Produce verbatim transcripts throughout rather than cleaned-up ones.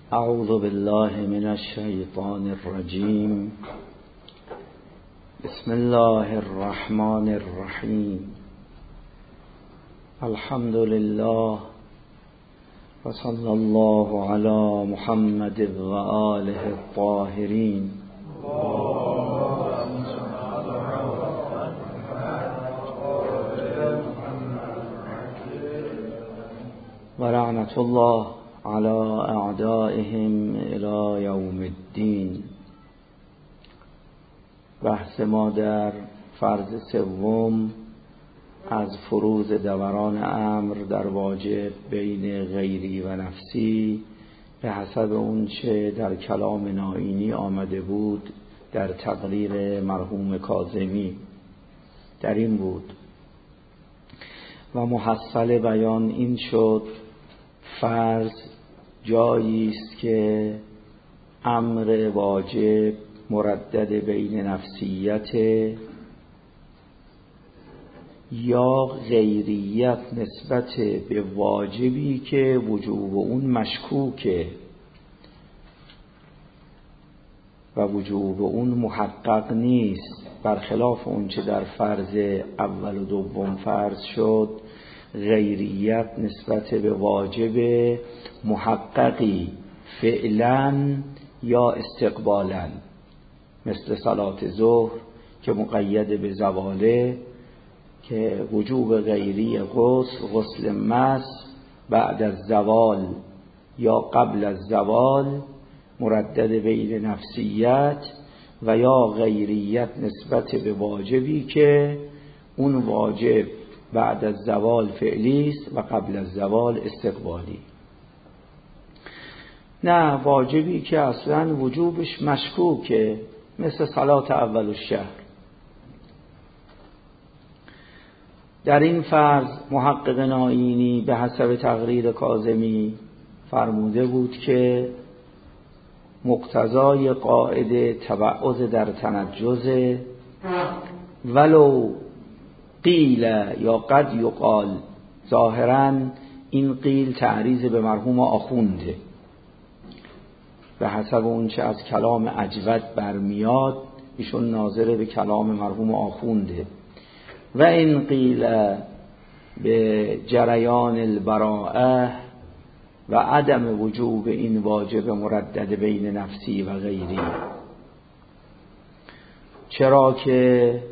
اعوذ بالله من الشیطان الرجیم. بسم الله الرحمن الرحیم. الحمد لله و صلی الله علی محمد و آله الطاهرین. و لعنت الله علی اعدائهم الی یوم الدین. بحث ما در فرض سوم از فروض دوران امر در واجب بین غیری و نفسی به حسب اون چه در کلام نائینی آمده بود در تقریر مرحوم کاظمی در این بود و محصل بیان این شد: فرض جایی است که امر واجب مردد بین نفسیت یا غیریت نسبت به واجبی که وجوب اون مشکوکه و وجوب اون محقق نیست، برخلاف اون چه در فرض اول و دوم فرض شد. غیریت نسبت به واجب محققی فعلا یا استقبالا، مثل صلات ظهر که مقید به زواله، که وجوب غیری غسل غسل مس بعد از زوال یا قبل از زوال مردد بین نفسیت و یا غیریت نسبت به واجبی که اون واجب بعد از زوال فعلی است و قبل از زوال استقبالی. نه، واجبی که اصلا وجوبش مشکوکه، مثل صلات اول الشهر. در این فرض محقق نائینی به حسب تقریر کاظمی فرموده بود که مقتضای قاعده تبعض در تنجز، ولو قیل یا قد یقال، ظاهراً این قیل تعریض به مرحوم آخونده به حسب اون چه از کلام اجود برمیاد، ایشون ناظر به کلام مرحوم آخونده. و این قیل به جریان البراءه و عدم وجوب این واجب مردد بین نفسی و غیری، چرا که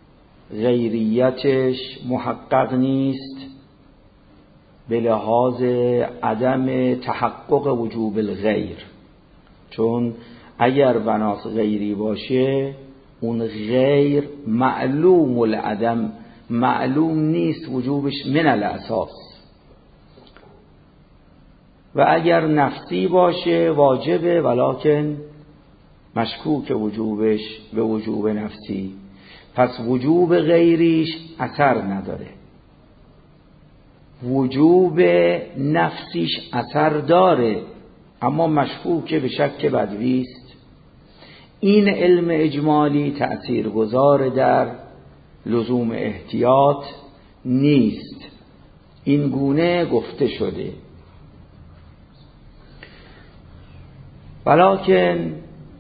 غیریتش محقق نیست به لحاظ عدم تحقق وجوب الغیر، چون اگر بناس غیری باشه اون غیر معلوم العدم، معلوم نیست وجوبش من الاساس، و اگر نفسی باشه واجبه ولکن مشکوک وجوبش به وجوب نفسی، پس وجوب غیریش اثر نداره، وجوب نفسیش اثر داره اما مشکوک به شک بدویست. این علم اجمالی تأثیر گذار در لزوم احتیاط نیست، این گونه گفته شده. ولکن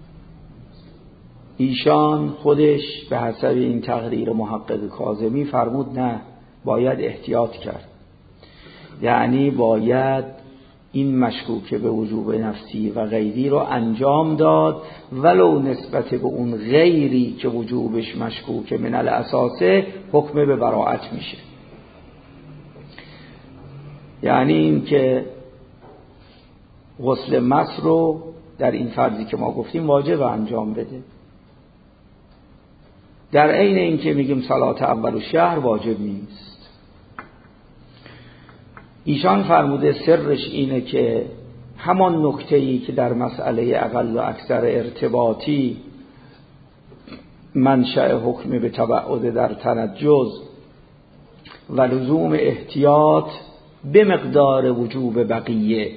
ایشان خودش به حسب این تقریر محقق کاظمی فرمود نه، باید احتیاط کرد، یعنی باید این مشکوک به وجوب نفسی و غیری رو انجام داد، ولو نسبت به اون غیری که وجوبش مشکوک من الاساسه حکم به براءت میشه. یعنی این که غسل مس رو در این فرضی که ما گفتیم واجب انجام بده، در عین این که میگیم صلات اول الشهر واجب نیست. ایشان فرموده سرش اینه که همان نکته‌ای که در مسئله اقل و اکثر ارتباطی منشأ حکم به تبعض در تنجز و لزوم احتیاط به مقدار وجوب بقیه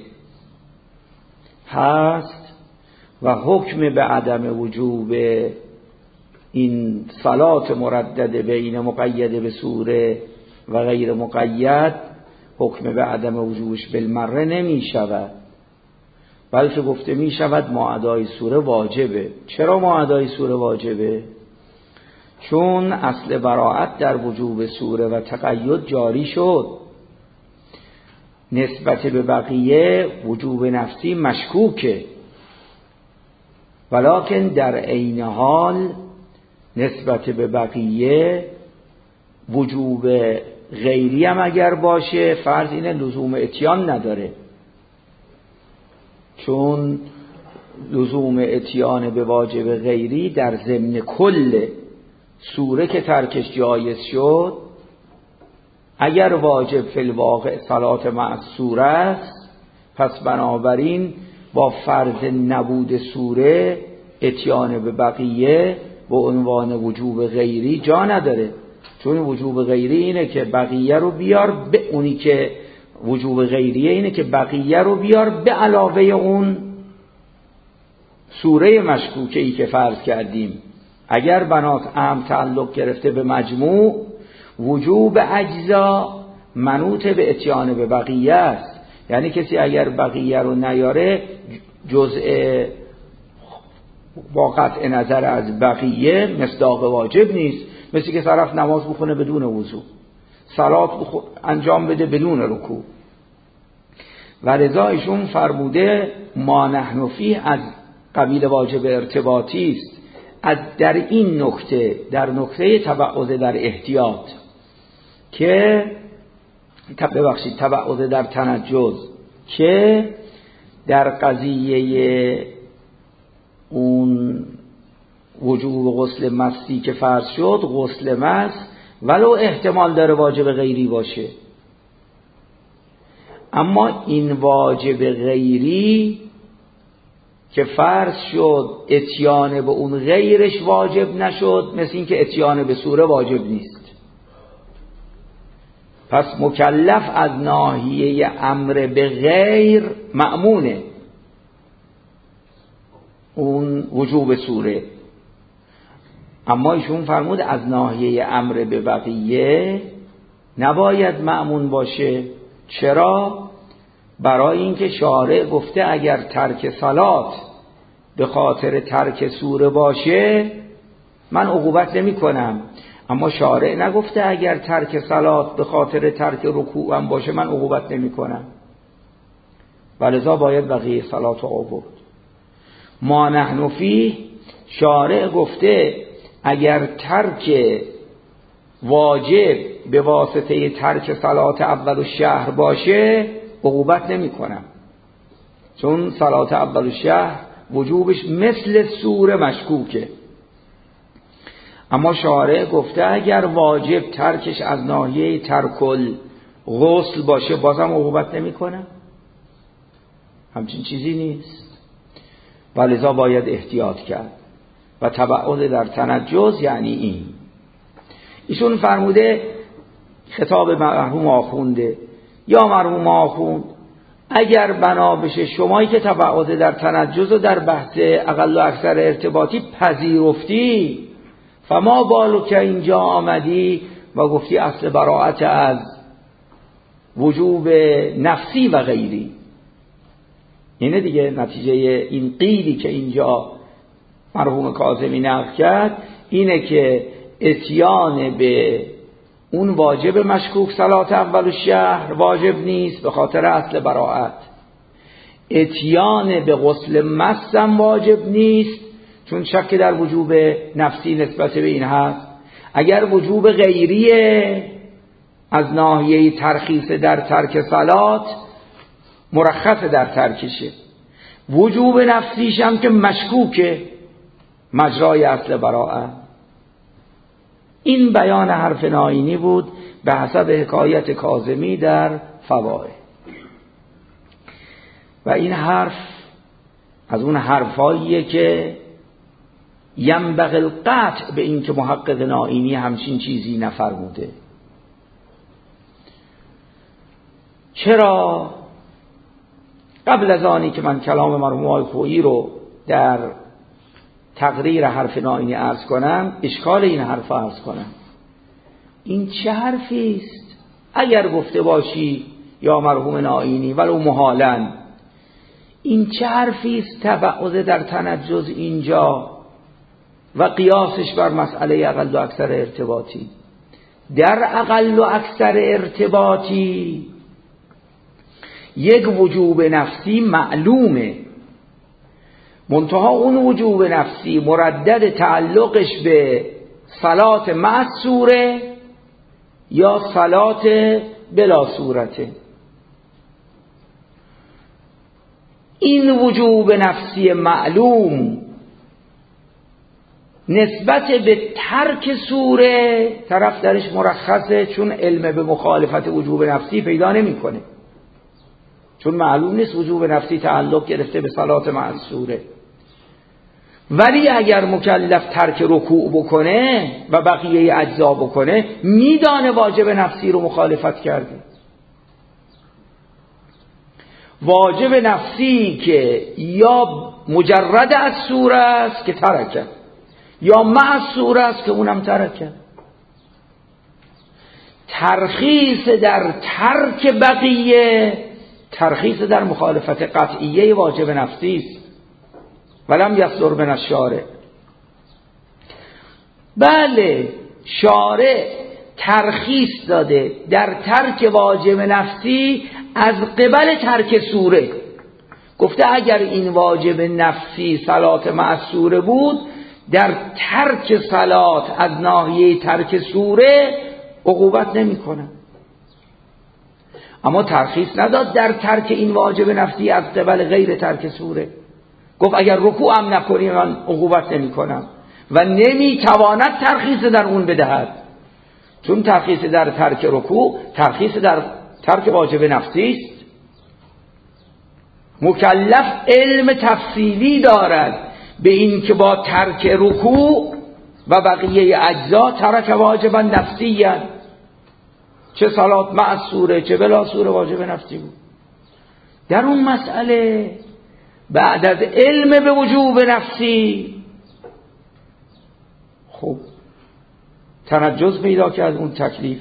هست و حکم به عدم وجوب این صلات مردد بین مقید به سوره و غیر مقید حکم به عدم وجوبش بالمره نمی شود، بلکه گفته می شود ما ادای سوره واجبه. چرا ما ادای سوره واجبه؟ چون اصل براءت در وجوب سوره و تقید جاری شد، نسبت به بقیه وجوب نفسی مشکوکه، ولکن در عین حال نسبت به بقیه وجوب غیری هم اگر باشه فرض اینه لزوم اتیان نداره، چون لزوم اتیان به واجب غیری در ضمن کل سوره که ترکش جایز شد، اگر واجب فی الواقع صلات مع سوره است، پس بنابراین با فرض نبود سوره اتیان به بقیه به عنوان وجوب غیری جا نداره، چون وجوب غیری اینه که بقیه رو بیار به اونی که وجوب غیریه اینه که بقیه رو بیار به علاوه اون سوره مشکوکه ای که فرض کردیم. اگر بنات اهم تعلق گرفته به مجموع، وجوب اجزا منوط به اتیان به بقیه است. یعنی کسی اگر بقیه رو نیاره جزء با قطع نظر از بقیه مصداق واجب نیست. مثل که طرف نماز بخونه بدون وضو، صلات انجام بده بدون رکوع. و لذا ایشون فرموده ما نحن فیه از قبیل واجب ارتباطی است، از در این نکته، در نکته تبعض در احتیاط که ببخشید تبعض در تنجز، که در قضیه اون وجوب غسل مستی که فرض شد، غسل مس ولو احتمال داره واجب غیری باشه، اما این واجب غیری که فرض شد اتیان به اون غیرش واجب نشد، مثل این که اتیان به سوره واجب نیست. پس مکلف از ناحیه امر به غیر مأمونه اون وجوب سوره، اما ایشون فرمود از ناحیه امر به بقیه نباید مأمون باشه. چرا؟ برای اینکه شارع گفته اگر ترک صلات به خاطر ترک سوره باشه من عقوبت نمی کنم، اما شارع نگفته اگر ترک صلات به خاطر ترک رکوع هم باشه من عقوبت نمی کنم، ولذا باید بقیه صلات رو آورد. ما نحن فیه شارع گفته اگر ترک واجب به واسطه ترک صلات اول الشهر باشه عقوبت نمی کنم، چون صلات اول الشهر وجوبش مثل سوره مشکوکه. اما شارع گفته اگر واجب ترکش از ناحیه ترکل غسل باشه بازم عقوبت نمی کنم، همچین چیزی نیست، ولذا باید احتیاط کرد. و تبعض در تنجز یعنی این. ایشون فرموده خطاب مرحوم آخونده، یا مرحوم آخوند اگر بنا بشه شمایی که تبعض در تنجز و در بحث اقل و اکثر ارتباطی پذیرفتی، فما بالو که اینجا آمدی و گفتی اصل براءت از وجوب نفسی و غیری. اینه دیگه نتیجه این قیلی که اینجا مرحوم کاظمی نقل کرد، اینه که اتیان به اون واجب مشکوک صلات اول الشهر واجب نیست به خاطر اصل براءت، اتیان به غسل مس هم واجب نیست چون شک در وجوب نفسی نسبت به این هست. اگر وجوب غیریه از ناحیه ترخیص در ترک صلات مرخص در ترکشه، وجوب نفسیش هم که مشکوکه مجرای اصل براءت. این بیان حرف ناینی بود به حسب حکایت کاظمی در فوائد. و این حرف از اون حرفاییه که ینبغی القطع به این که محقق ناینی همچین چیزی نفرموده. چرا؟ قبل از آنی که من کلام مرحوم آقای خویی رو در تقریر حرف ناینی عرض کنم، اشکال این حرف عرض کنم. این چه حرفی است؟ اگر گفته باشی یا مرحوم ناینی ولو محالاً این چه حرفی است تبعض در تنجز اینجا و قیاسش بر مسئله اقل و اکثر ارتباطی؟ در اقل و اکثر ارتباطی یک وجوب نفسی معلومه، منتها اون وجوب نفسی مردد تعلقش به صلات مع سوره یا صلات بلا صورته. این وجوب نفسی معلوم نسبت به ترک سوره طرف درش مرخصه، چون علم به مخالفت وجوب نفسی پیدا نمیکنه، چون معلوم نیست وجوب نفسی تعلق گرفته به صلات مع سوره. ولی اگر مکلف ترک رکوع بکنه و بقیه اجزا بکنه، میدانه واجب نفسی رو مخالفت کرده. واجب نفسی که یا مجرد از سوره است که ترکه، یا مع سوره است که اونم ترکه. ترخیص در ترک بقیه ترخیص در مخالفت قطعیه واجب نفسی است. ولم یصدر من الشارع. بله، شارع ترخیص داده در ترک واجب نفسی از قبل ترک سوره. گفته اگر این واجب نفسی صلات مع سوره بود، در ترک صلات از ناحیه ترک سوره عقوبت نمی کنه. اما ترخیص نداد در ترک این واجب نفسی از قبل غیر ترک سوره. گفت اگر رکوع هم نکنی من عقوبت نمی کنم و نمی تواند ترخیص در اون بدهد، چون ترخیص در ترک رکوع ترخیص در ترک واجب نفسی است. مکلف علم تفصیلی دارد به این که با ترک رکوع و بقیه اجزا ترک واجبا نفسی هست. چه صلات مع سوره چه بلا سوره واجب نفسی بود. در اون مسئله بعد از علم به وجوب نفسی خب تنجز پیدا کرد اون تکلیف.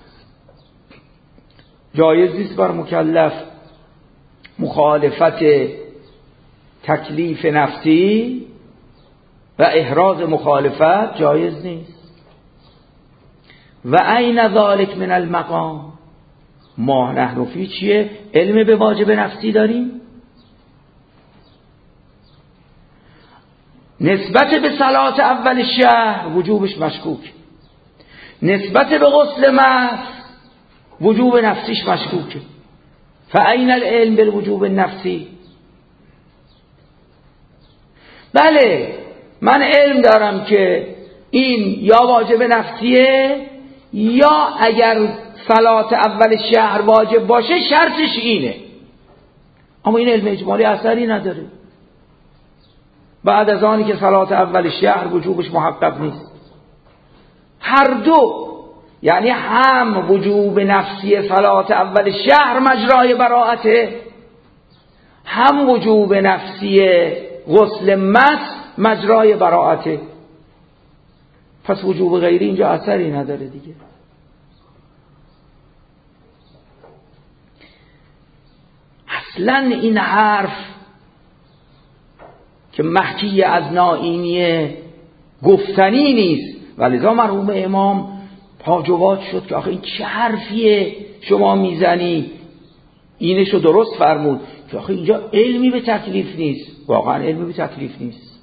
جایز نیست بر مکلف مخالفت تکلیف نفسی و احراز مخالفت جایز نیست. و این ذالک من المقام ما نحن فی چیه؟ علم به واجب نفسی داریم، نسبت به صلات اول شهر وجوبش مشکوک، نسبت به غسل مس وجوب نفسیش مشکوکه. فاین العلم بالوجوب النفسی؟ بله من علم دارم که این یا واجب نفسیه یا اگر صلات اول شهر واجب باشه شرطش اینه، اما این علم اجمالی اثری نداره بعد از آنی که صلات اول شهر وجوبش محقق نیست. هر دو، یعنی هم وجوب نفسی صلات اول شهر مجرای براءته، هم وجوب نفسی غسل مس مجرای براءته. پس وجوب غیری اینجا اثری نداره دیگه. اصلا این حرف که محکی از نائینیه گفتنی نیست، ولذا مرحوم امام پاجواد شد که آخه این چه حرفیه شما میزنی. اینشو درست فرمود که آخه اینجا علمی به تکلیف نیست. واقعا علمی به تکلیف نیست.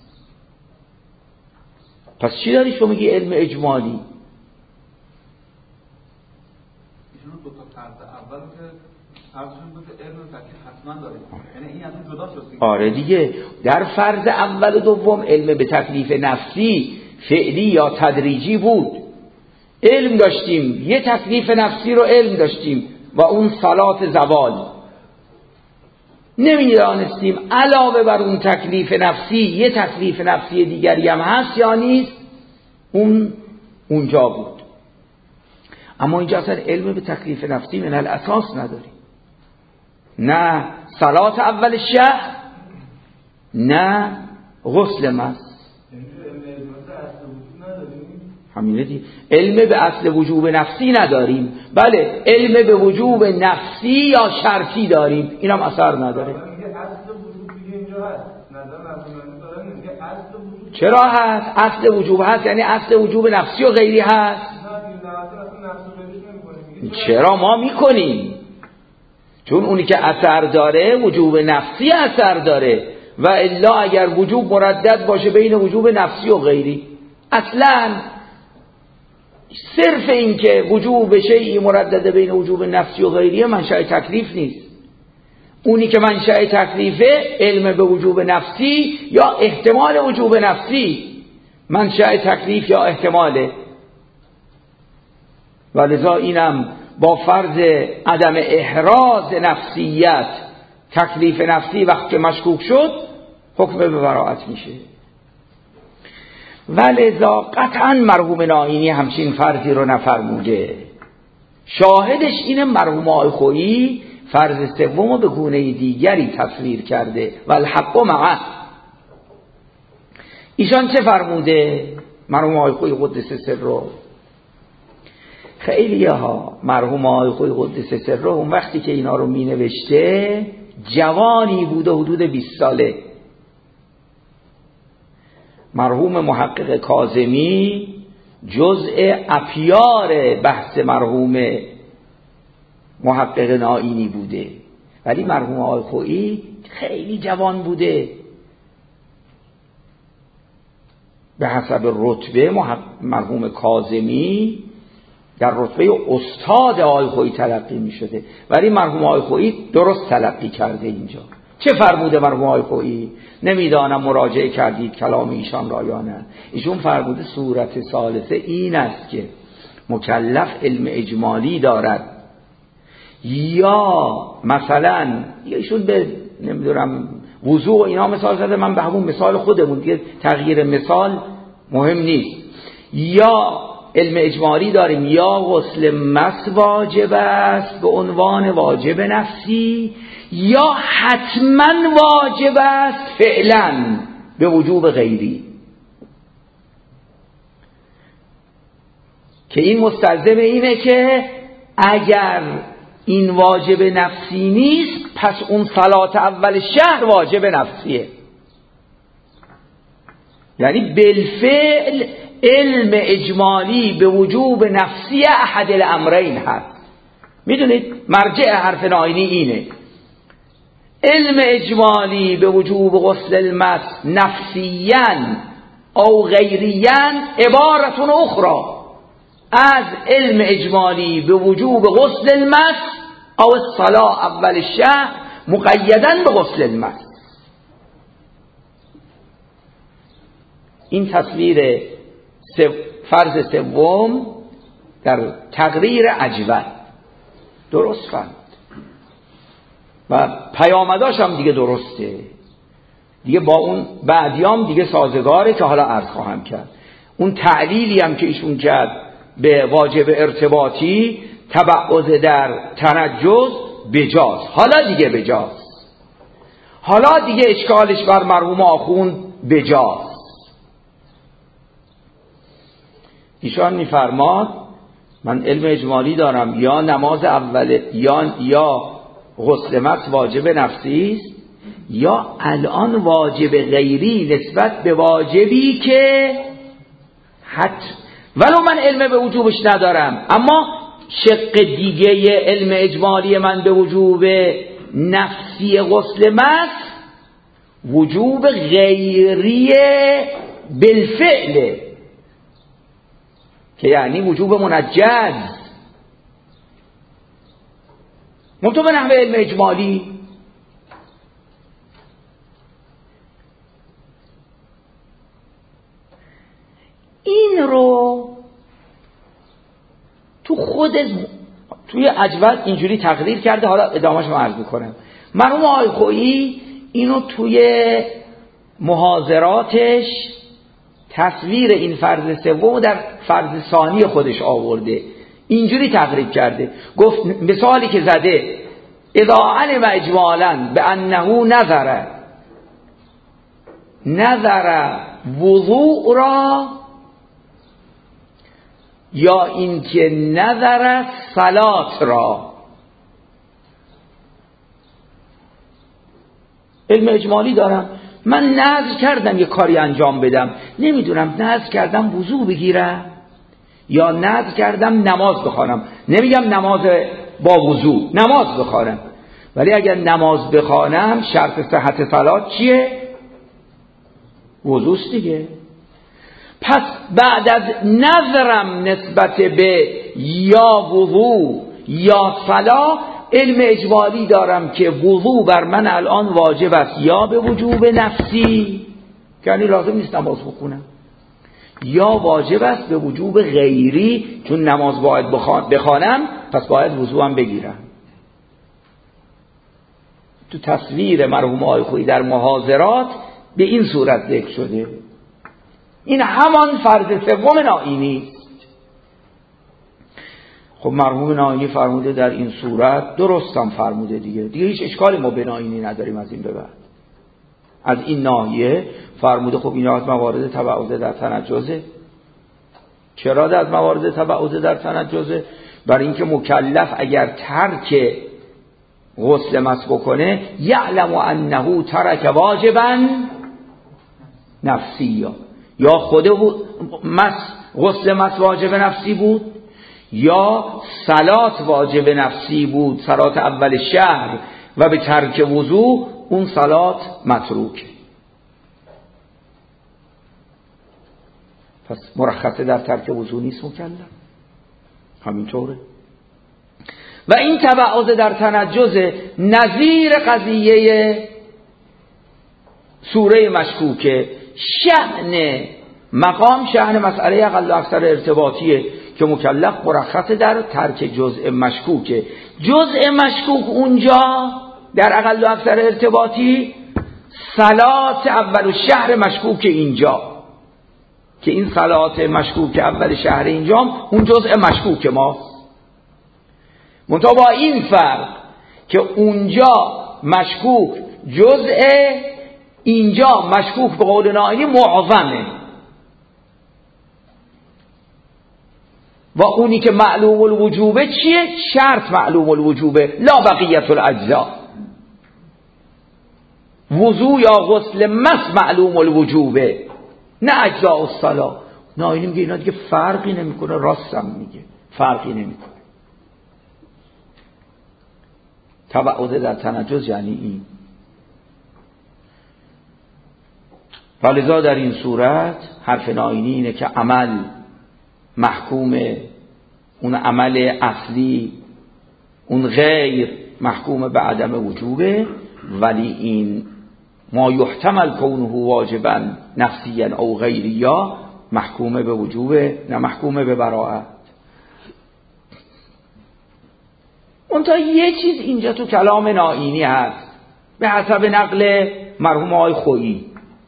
پس چی داری شما میگی علم اجمالی؟ ایشون دو تا فرض اول که فرضشون بود علم به تکلیف حتما داره، یعنی این از اون جدا شد. آره دیگه، در فرض اول و دوم علم به تکلیف نفسی فعلی یا تدریجی بود. علم داشتیم، یه تکلیف نفسی رو علم داشتیم و اون صلات زوال. نمیدانستیم علاوه بر اون تکلیف نفسی یه تکلیف نفسی دیگری هم هست یا نیست. اون اونجا بود. اما اینجا اصلا علم به تکلیف نفسی من الاساس نداریم. نه صلات اول شهر نه غسل مس. همینه دی. علم به اصل وجوب نفسی نداریم. بله علم به وجوب نفسی یا شرطی داریم، اینم اثر نداره. اصل وجود دیگه اینجا هست. نظر نظرانی دارن میگه اصل وجود. چرا هست؟ اصل وجوب هست، یعنی اصل وجوب نفسی و غیری هست. چرا ما میکنیم؟ چون اونی که اثر داره وجوب نفسی اثر داره و الا اگر وجوب مردد باشه بین وجوب نفسی و غیری، اصلا صرف این که وجوب شیئی مردده بین وجوب نفسی و غیری منشأ تکلیف نیست. اونی که منشأ تکلیفه علم به وجوب نفسی یا احتمال وجوب نفسی، منشأ تکلیف یا احتماله. ولذا اینم با فرض عدم احراز نفسیت تکلیف نفسی وقتی مشکوک شد حکم به براءت میشه. ولذا قطعا مرحوم نائینی همچین فرضی رو نفرموده. شاهدش اینه مرحوم آقای خویی فرض سوم رو به گونه دیگری تصویر کرده و الحق معه. ایشان چه فرموده؟ مرحوم آقای خویی قدس سره، خیلی ها مرحوم آقای خویی قدس سره اون وقتی که اینا رو می نوشته جوانی بوده، حدود بیست ساله. مرحوم محقق کاظمی جزء اپیار بحث مرحوم محقق نائینی بوده، ولی مرحوم آقای خویی خیلی جوان بوده. به حسب رتبه مرحوم کاظمی در رتبه استاد آقای خویی تلقی می شده، ولی مرحوم آقای خویی درست تلقی کرده. اینجا چه فرموده مرحوم آقای خویی؟ نمیدانم مراجعه کردید کلام ایشان را یا نه. ایشون فرموده صورت ثالثه این است که مکلف علم اجمالی دارد، یا مثلا ایشون به نمیدونم وضوع اینا مثال زده، من به همون مثال خودمون دیگه تغییر مثال مهم نیست، یا علم اجمالی داریم یا غسل مس واجب است به عنوان واجب نفسی، یا حتما واجب است فعلا به وجوب غیری، که این مستلزم اینه که اگر این واجب نفسی نیست پس اون صلات اول شهر واجب نفسیه. یعنی بالفعل علم اجمالی به وجوب نفسی احد الامرین هست. میدونید مرجع حرف نائینی اینه، علم اجمالی به وجوب غسل المس نفسیاً او غیریاً عبارتون اخرى از علم اجمالی به وجوب غسل المس او الصلاة اول الشهر مقیداً به غسل المس. این تصویر فرض سوم در تقریر اجود درست فهمید و پیامداش هم دیگه درسته، دیگه با اون بعدیام دیگه سازگاره که حالا عرض خواهم کرد. اون تعلیلی هم که ایشون کرد به واجب ارتباطی تبعض در تنجز بجاز، حالا دیگه بجاز، حالا دیگه اشکالش بر مرحوم آخوند بجاز. ایشان میفرماد من علم اجمالی دارم، یا نماز اول یا یا غسل مس واجب نفسی است، یا الان واجب غیری نسبت به واجبی که حت ولو من علم به وجوبش ندارم، اما شق دیگه علم اجمالی من به وجوب نفسی غسل مس وجوب غیری بالفعل، که یعنی وجوب منجز منطبق به نحو علم اجمالی. این رو تو خود توی اجود اینجوری تقریر کرده، حالا ادامهش رو عرض میکنم. مرحوم آقای خویی اینو توی محاضراتش تصویر این فرض سوم در فرض ثانی خودش آورده، اینجوری تقریب کرده. گفت مثالی که زده اذا علم اجمالا به انه نظر نظر وضوع را، یا اینکه نظر صلات را، علم اجمالی دارم، من نذر کردم یه کاری انجام بدم، نمیدونم نذر کردم وضو بگیرم یا نذر کردم نماز بخوانم. نمیگم نماز با وضو، نماز بخوانم، ولی اگر نماز بخوانم شرط صحت صلات چیه؟ وضوست دیگه. پس بعد از نظرم نسبت به یا وضو یا صلاة، علم اجمالی دارم که وضو بر من الان واجب است یا به وجوب نفسی، یعنی لازم نیست نماز بخونم، یا واجب است به وجوب غیری، چون نماز باید بخوانم پس باید وضو هم بگیرم. تو تصویر مرحوم آقای خویی در محاضرات به این صورت ذکر شده. این همان فرض سوم نائینی. خب مرحوم نائینی فرموده در این صورت، درست هم فرموده دیگه، دیگه هیچ اشکالی ما به نائینی نداریم از این به بعد. از این ناحیه فرموده خب این از موارد تبعوض در تنجزه. چرا از موارد تبعوض در تنجزه؟ برای اینکه مکلف اگر ترک غسل مس بکنه یعلم انه ترک واجبا نفسی، یا خود مس غسل مس واجب نفسی بود یا صلات واجب نفسی بود، صلات اول شهر، و به ترک وضو اون صلات متروک. پس مرخصه در ترک وضو نیست مکلف، همینطوره. و این تبعوض در تنجز نظیر قضیه سوره مشکوکه. شأن مقام شأن مسئله اقل و اکثر ارتباطیه که مکلف مرخص در ترک جزء مشکوکه. جزء مشکوک اونجا در اقل و اکثر ارتباطی صلات اول و شهر مشکوک اینجا، که این صلات مشکوک اول شهر اینجا اون جزء مشکوک ماست. منتها با این فرق که اونجا مشکوک جزء، اینجا مشکوک به قول نائینی معظمه، و اونی که معلوم الوجوبه چیه؟ شرط معلوم الوجوبه، لا بقیت الاجزاء. وضو یا غسل مس معلوم الوجوبه، نه اجزاء الصلاة. نائینی میگه اینا دیگه فرقی نمیکنه، راستم میگه فرقی نمیکنه. تبعوض در تنجز یعنی این. ولذا در این صورت حرف نائینی اینه که عمل محکوم، اون عمل اصلی، اون غیر محکوم به عدم وجوبه، ولی این ما یحتمل کونه واجبا نفسیا او غیریا محکومه به وجوبه، نه محکومه به براءت. اونتا یه چیز اینجا تو کلام نائینی هست به حسب نقل مرحوم آقای خویی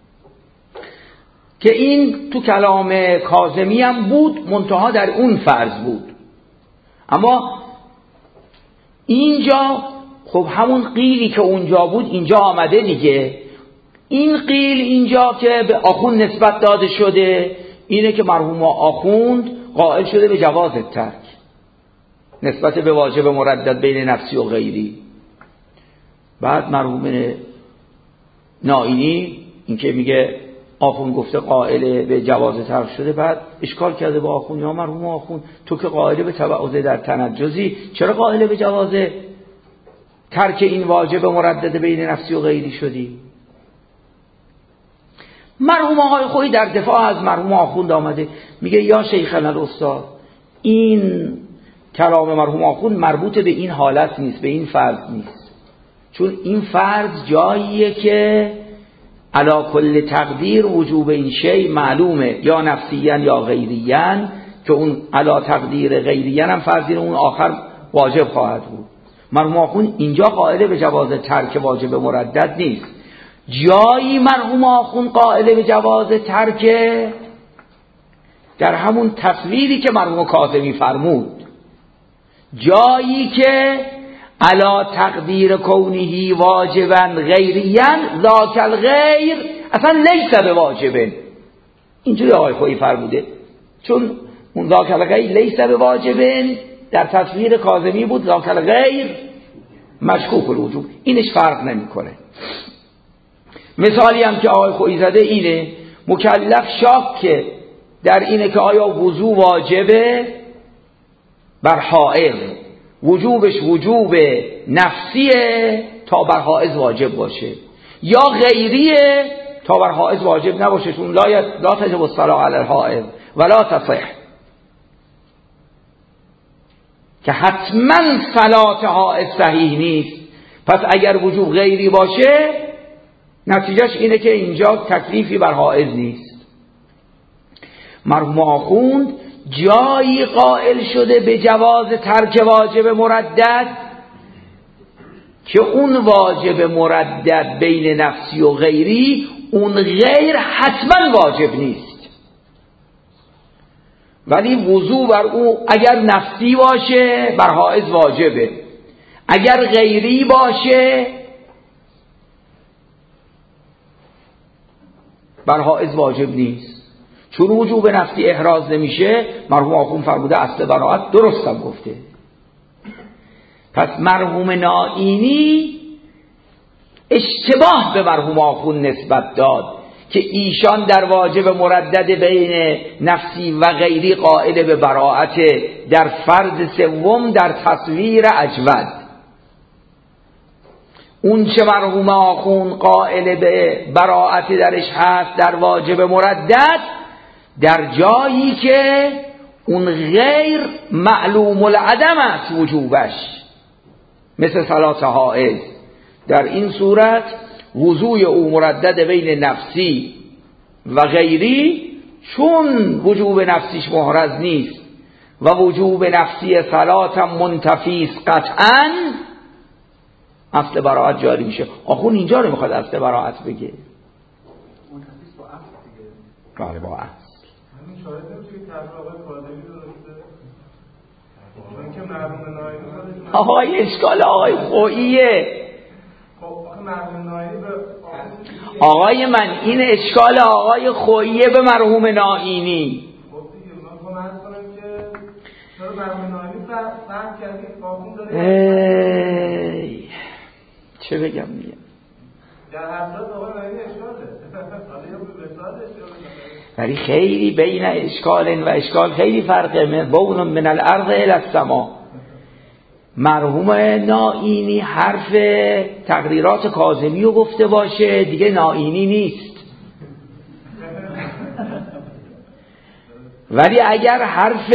که این تو کلام کاظمی هم بود، منتها در اون فرض بود. اما اینجا خب همون قیلی که اونجا بود اینجا آمده دیگه. این قیل اینجا که به آخوند نسبت داده شده اینه که مرحوم آخوند قائل شده به جواز ترک نسبت به واجب مردد بین نفسی و غیری. بعد مرحوم نائینی این که میگه آخوند گفته قائل به جواز ترک شده، بعد اشکال کرده با آخوند، یا مرحوم آخوند تو که قائل به تبعوض در تنجزی، چرا قائل به جواز ترک این واجب مردد بین نفسی و غیری شدی؟ مرحوم آقای خویی در دفاع از مرحوم آخوند آمده میگه یا شیخنا الاستاد، این کلام مرحوم آخوند مربوط به این حالت نیست، به این فرض نیست، چون این فرض جاییه که علا کل تقدیر وجوب این شی معلومه، یا نفسیاً یا غیریاً، که اون علا تقدیر غیریاً هم فرضین اون آخر واجب خواهد بود. مرحوم آخوند اینجا قائل به جواز ترک واجب مردد نیست. جایی مرحوم آخوند قائل به جواز ترک در همون تصویری که مرحوم کاظمی فرمود، جایی که علا تقدیر کونهی واجبا غیریاً ذاک الغیر اصلا لیس به واجبن، اینجوری آقای خویی فرموده، چون اون ذاک الغیر لیس به واجبن در تصویر کاظمی بود، ذاک الغیر مشکوک الوجوب، اینش فرق نمیکنه. مثالی هم که آقای خویی زده اینه، مکلف شاک در اینه که آیا وضو واجبه بر حائض، وجوبش وجوب نفسیه تا بر حائض واجب باشه یا غیریه تا بر حائض واجب نباشه، چون لا لا تجب الصلاة علی الحائض ولا تصح، که حتما صلات حائض صحیح نیست. پس اگر وجوب غیری باشه نتیجهش اینه که اینجا تکلیفی بر حائض نیست. مرحوم آخوند جایی قائل شده به جواز ترک واجب مردد که اون واجب مردد بین نفسی و غیری، اون غیر حتما واجب نیست، ولی وضو بر او اگر نفسی باشه بر حائض واجبه، اگر غیری باشه بر حائض واجب نیست. چون وجوب نفسی احراز نمیشه، مرحوم آخوند فرموده اصل براءت درستم گفته. پس مرحوم نائینی اشتباه به مرحوم آخوند نسبت داد که ایشان در واجب مردد بین نفسی و غیری قائل به براءت، در فرض سوم در تصویر اجود. اون چه مرحوم آخوند قائل به براءت درش هست در واجب مردد، در جایی که اون غیر معلوم العدم است وجوبش، مثل صلات حائض، در این صورت وضوع او مردد بین نفسی و غیری، چون وجوب نفسیش محرز نیست و وجوب نفسی صلات هم منتفی است قطعاً، اصل براءت جاری میشه. آخون اینجا رو میخواد اصل براءت بگه، منتفی با اصل دیگه، بله با اصل. همین شاید نمیشه که تفراغ کاذبی درسته، من که مرحوم نائینی آقای اشکال آقای خوییه. خب مرحوم نائینی به آقای من این اشکال آقای خوییه به مرحوم نائینی. خب دیگه من خواهم عرض کنم که چرا مرحوم نائینی فهم کردی آخوند داره ای چه بگم میگم در حضرت آقای نائینی اشکاله حالا یا به وساط اشکاله، ولی خیلی بین اشکال و اشکال خیلی فرقه. بون من الارض الی السما. مرحوم نائینی حرف تقریرات کاظمی رو گفته باشه دیگه نائینی نیست، ولی اگر حرف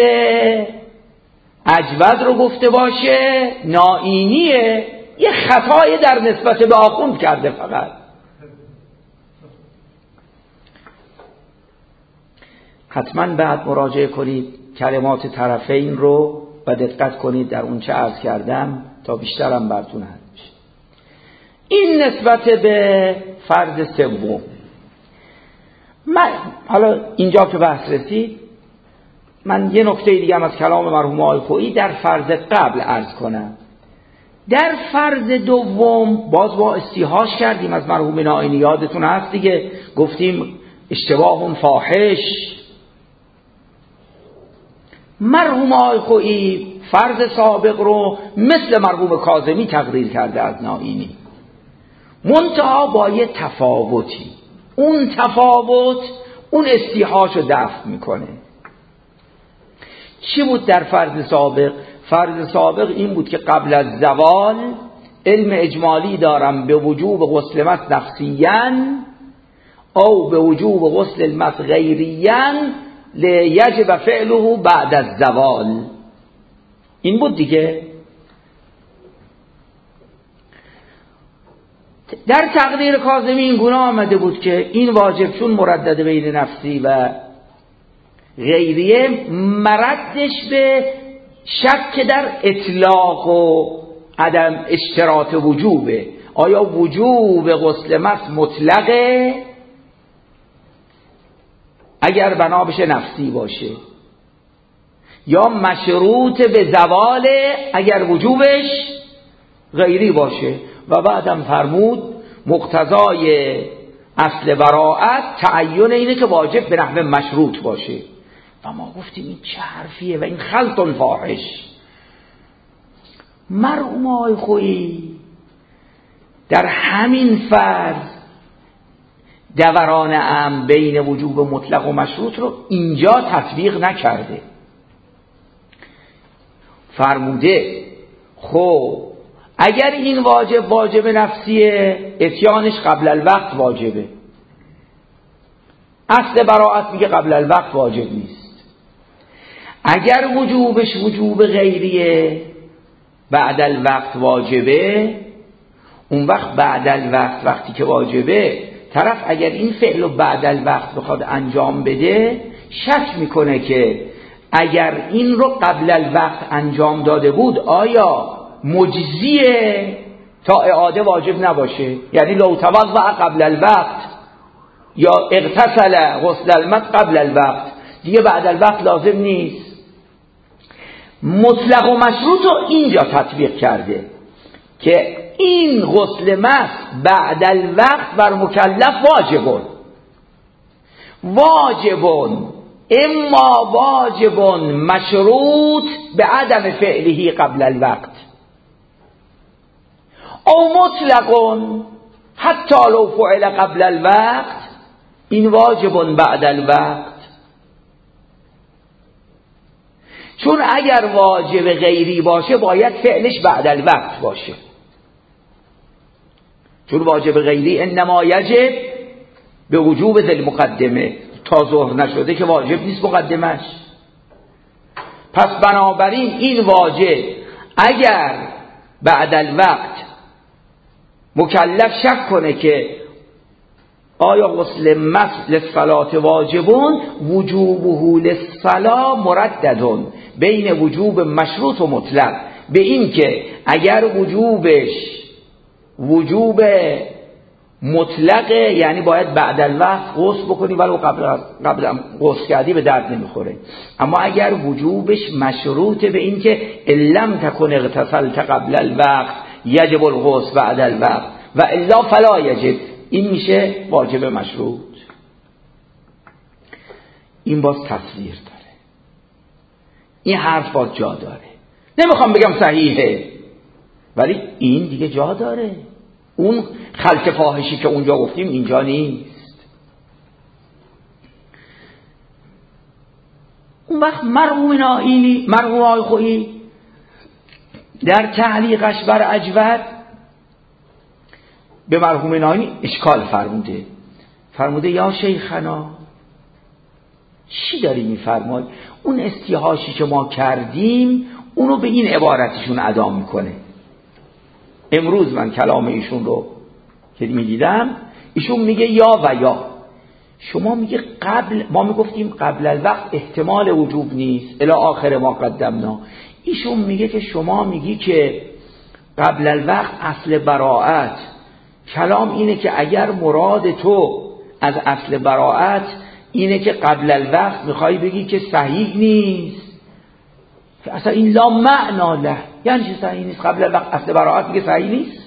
اجود رو گفته باشه نائینیه، یه خطای در نسبت به آخوند کرده. فقط حتما بعد مراجعه کنید کلمات طرفین رو و دقت کنید در اون چه عرض کردم تا بیشترم براتون حل بشه. این نسبت به فرض سوم. من حالا اینجا که بحث رسید، من یه نکته دیگه هم از کلام مرحوم آقای خویی در فرض قبل عرض کنم. در فرض دوم باز با استیحاش کردیم از مرحوم نائینی، یادتون هست دیگه، گفتیم اشتباه فاحش. مرحوم آقای خویی فرض سابق رو مثل مرحوم کاظمی تقریر کرده از نائینی، منتها با یه تفاوتی. اون تفاوت اون استیحاش رو دفع میکنه. چی بود در فرض سابق؟ فرض سابق این بود که قبل از زوال علم اجمالی دارم به وجوب غسل مس نفسیاً او به وجوب غسل المس غیریاً لیجب فعله بعد از زوال. این بود دیگه. در تقدیر کاظمی این گونه آمده بود که این واجب چون مردد بین نفسی و غیریه، مردش به شک در اطلاق و عدم اشتراط وجوبه. آیا وجوب غسل مس مطلقه اگر بنا بشه نفسی باشه، یا مشروط به زواله اگر وجوبش غیری باشه؟ و بعدم فرمود مقتضای اصل براءت تعین اینه که واجب به نحو مشروط باشه. و ما گفتیم این چه حرفیه و این خلط فاحش. مرحوم آقای خویی در همین فرض دوران امر بین وجوب مطلق و مشروط رو اینجا تطبیق نکرده. فرموده خب اگر این واجب واجب نفسیه، اتیانش قبل الوقت واجبه. اصل براءت میگه قبل الوقت واجب نیست. اگر وجوبش وجوب غیریه، بعد الوقت واجبه، اون وقت بعد الوقت وقتی که واجبه، طرف اگر این فعل رو بعد الوقت بخواد انجام بده، شک میکنه که اگر این رو قبل الوقت انجام داده بود آیا مجزیه تا اعاده واجب نباشه. یعنی لو توضأ قبل الوقت یا اغتسل غسل الماء قبل الوقت، دیگه بعد الوقت لازم نیست. مطلق و مشروط رو اینجا تطبیق کرده که این غسل مس بعد الوقت بر مکلف واجبون واجبون اما واجبون مشروط به عدم فعله قبل الوقت او مطلقون حتی لو فعل قبل الوقت، این واجبون بعد الوقت. چون اگر واجب غیری باشه باید فعلش بعد الوقت باشه، چون واجب غیری انما یجب به وجوب ذل مقدمه، تا ظهر نشده که واجب نیست مقدمش. پس بنابراین این واجب اگر بعد الوقت مکلف شک کنه که آیا غسل مس للصلاة واجبون، وجوبه للصلاة مرددون بین وجوب مشروط و مطلق، به این که اگر وجوبش وجوب مطلقه یعنی باید بعد الوقت غسل بکنی ولو قبل قبل غسل کردی به درد نمیخوره، اما اگر وجوبش مشروطه به این که لم تکن اغتسلت قبل الوقت یجب الغسل بعد الوقت و الا فلا یجب، این میشه واجب مشروط. این باز تصویر داره، این حرف باز جا داره. نمیخوام بگم صحیحه ولی این دیگه جا داره. اون خلط فاحشی که اونجا گفتیم اینجا نیست. اون وقت مرحوم نائینی مرحوم آیخویی در تعلیقش بر اجود به مرحوم نائینی اشکال فرموده. فرموده یا شیخنا چی داری میفرمای؟ اون استیحاشی که ما کردیم اونو به این عبارتشون ادا میکنه. امروز من کلام ایشون رو که میدیدم، ایشون میگه یا و یا. شما میگه قبل، ما میگفتیم قبل الوقت احتمال وجوب نیست الی آخر ما قدمنا. ایشون میگه که شما میگی که قبل الوقت اصل براءت. کلام اینه که اگر مراد تو از اصل براءت اینه که قبل الوقت میخوای بگی که صحیح نیست، اصلا این لا معنا له، یعنی چه صحیح نیست؟ قبل الوقت اصل براءت میگه صحیح نیست.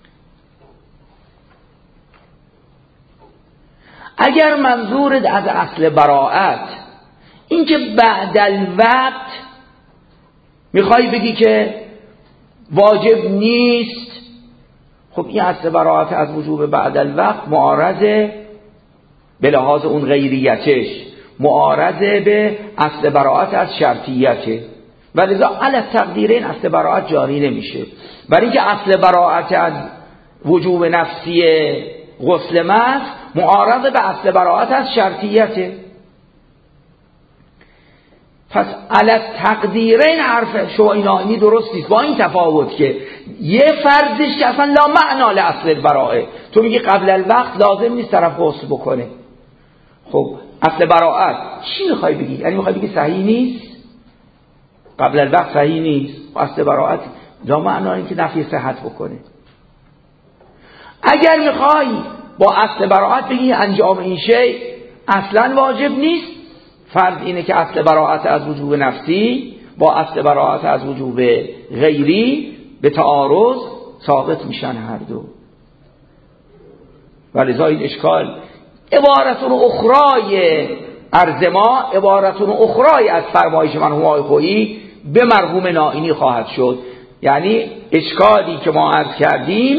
اگر منظورت از اصل براءت این که بعد الوقت میخوای بگی که واجب نیست، خب این اصل براءت از وجوب بعد الوقت معارضه به لحاظ اون غیریتش، معارضه به اصل براءت از شرطیته، ولذا علی تقدیرین اصل براءت جاری نمیشه. برای اینکه اصل براءت از وجوب نفسی غسل مس معارضه به اصل براءت از شرطیته. پس علی تقدیرین حرف شوینانی درست نیست، با این تفاوت که یه فرضش که اصلا لا معنا لاصل براءه، تو میگی قبل الوقت لازم نیست طرف غسل بکنه. خب اصل براءت چی میخوای بگی؟ یعنی میخوای بگی صحیح نیست؟ قبل الوقت صحیح نیست، اصل براءت لا معنا این که نفی صحت بکنه. اگر میخوای با اصل براءت بگی انجام این شی اصلا واجب نیست، فرض اینه که اصل براءت از وجوب نفسی با اصل براءت از وجوب غیری به تعارض ثابت میشن هر دو. ولذا این اشکال عبارتون اخرای عرض ما عبارتون اخرای از فرمایش مرحوم آیخویی به مرحوم نائینی خواهد شد. یعنی اشکالی که ما عرض کردیم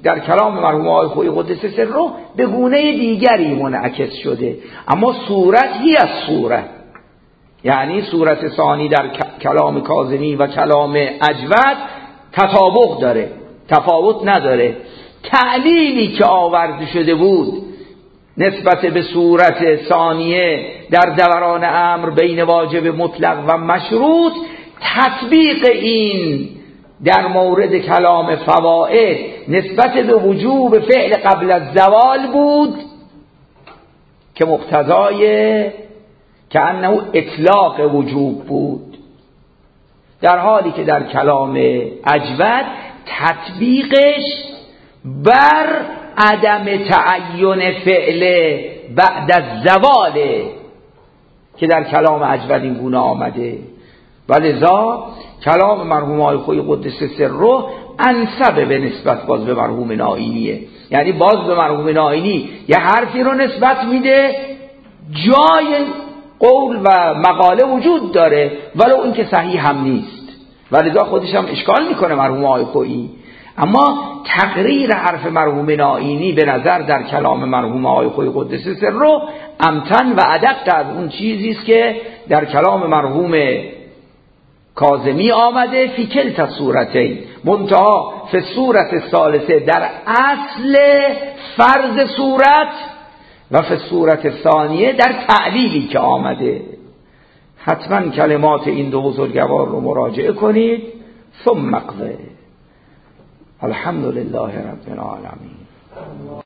در کلام مرحوم آقای خویی قدس سره به گونه دیگری منعکس شده، اما صورت هی از صورت، یعنی صورت ثانی در کلام کاظمی و کلام اجود تطابق داره، تفاوت نداره. تعلیلی که آورده شده بود نسبت به صورت ثانیه در دوران امر بین واجب مطلق و مشروط، تطبیق این در مورد کلام فوائد نسبت به وجوب فعل قبل از زوال بود که مقتضای که انه اطلاق وجوب بود، در حالی که در کلام اجود تطبیقش بر عدم تعین فعل بعد از زواله که در کلام اجود این گونه آمده. ولذا کلام مرحوم آقای خویی قدس سره انسب به نسبت باز به مرحوم نائینیه، یعنی باز به مرحوم نائینی یه حرفی رو نسبت میده، جای قول و مقاله وجود داره ولو این که صحیح هم نیست، ولذا خودش هم اشکال میکنه مرحوم آقای خویی، اما تقریر حرف مرحوم نائینی به نظر در کلام مرحوم آقای خویی قدس سره امتن و ادق از اون چیزی است که در کلام مرحوم کاظمی آمده فی کلتا صورتین، منتها فی صورت ثالثه در اصل فرض صورت و فی صورت ثانیه در تعلیلی که آمده. حتما کلمات این دو بزرگوار رو مراجعه کنید. ثم اقضی. الحمدلله رب العالمین.